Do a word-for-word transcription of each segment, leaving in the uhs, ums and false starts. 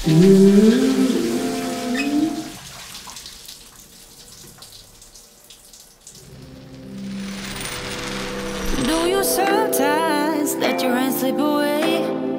Do you sometimes let your hands slip away?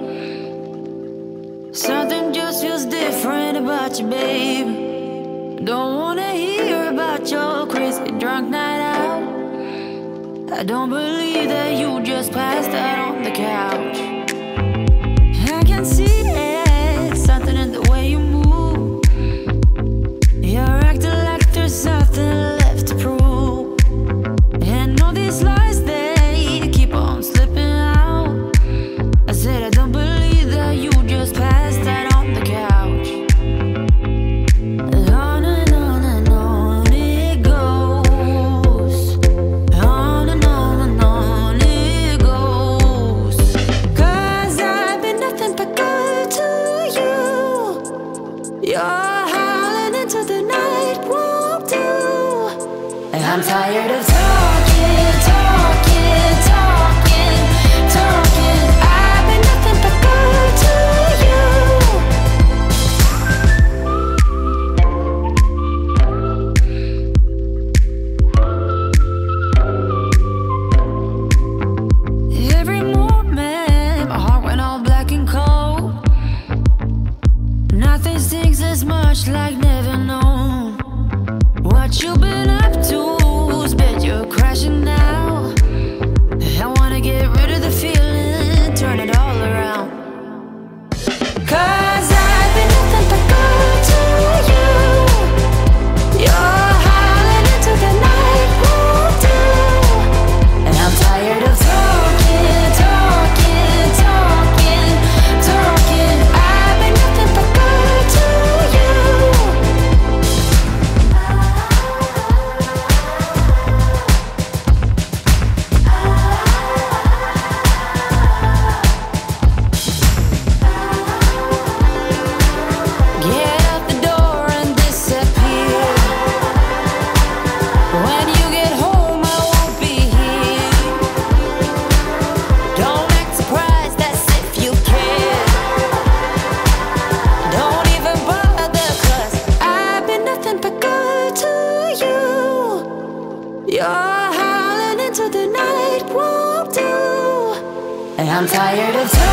Something just feels different about you, babe. Don't wanna hear about your crazy drunk night out. I don't believe that you just passed out on the couch. I can see it, something in the way you move. You're acting like there's nothing left to prove. And all these lies, they keep on slipping out. I said I don't believe that you just passed out on the couch. On and on and on it goes. On and on and on it goes. 'Cause I've been nothing but good to you. You're howling into the night, won't do. And I'm tired of talking, talking, talking, talking. I've been nothing but good to you. Every moment, my heart went all black and cold. Nothing stings as much like never known. What you been up to? Bet you're crashing now. I wanna get rid of the feeling, turn it all around. 'Cause I've been nothing but good to you. You're howling into the night, won't do. And I'm tired of talking, talking, talking, talking. I've been nothing but good to you. Get out the door and disappear. When you get home, I won't be here. Don't act surprised as if you care. Don't even bother, 'cause I've been nothing but good to you. You're howling into the night, won't do. And I'm tired of